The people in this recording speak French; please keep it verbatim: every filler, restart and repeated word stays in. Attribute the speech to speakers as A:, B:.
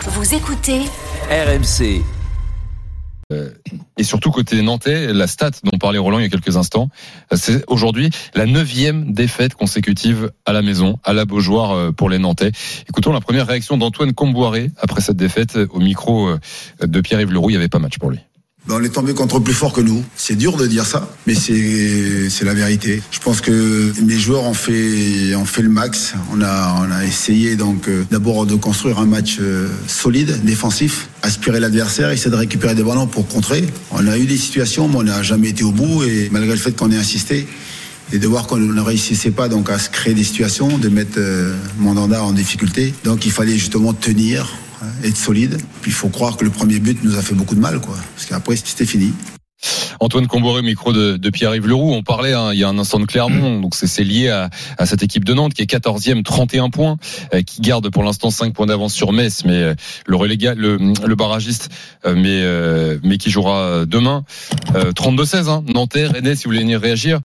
A: Vous écoutez
B: R M C.
C: Et surtout côté nantais, la stat dont parlait Roland il y a quelques instants, c'est aujourd'hui la neuvième défaite consécutive à la maison, à la Beaujoire pour les Nantais. Écoutons la première réaction d'Antoine Comboiré après cette défaite au micro de Pierre-Yves Leroux. Il n'y avait pas match pour lui.
D: Ben on est tombé contre plus fort que nous. C'est dur de dire ça, mais c'est c'est la vérité. Je pense que mes joueurs ont fait ont fait le max. On a on a essayé donc euh, d'abord de construire un match euh, solide, défensif, aspirer l'adversaire, essayer de récupérer des ballons pour contrer. On a eu des situations, mais on n'a jamais été au bout et malgré le fait qu'on ait insisté et de voir qu'on ne réussissait pas donc à se créer des situations, de mettre euh, Mandanda en difficulté. Donc il fallait justement tenir, être solide. Puis il faut croire que le premier but nous a fait beaucoup de mal, quoi. Parce qu'après, c'était fini.
C: Antoine Comboiré, micro de, de Pierre-Yves Leroux. On parlait hein, il y a un instant de Clermont, donc c'est, c'est lié à, à cette équipe de Nantes qui est quatorzième, trente et un points, euh, qui garde pour l'instant cinq points d'avance sur Metz, mais euh, le relégat, le, le barragiste, euh, mais euh, mais qui jouera demain. Euh, trente-deux seize, hein, Nantais, Rennais, si vous voulez venir réagir.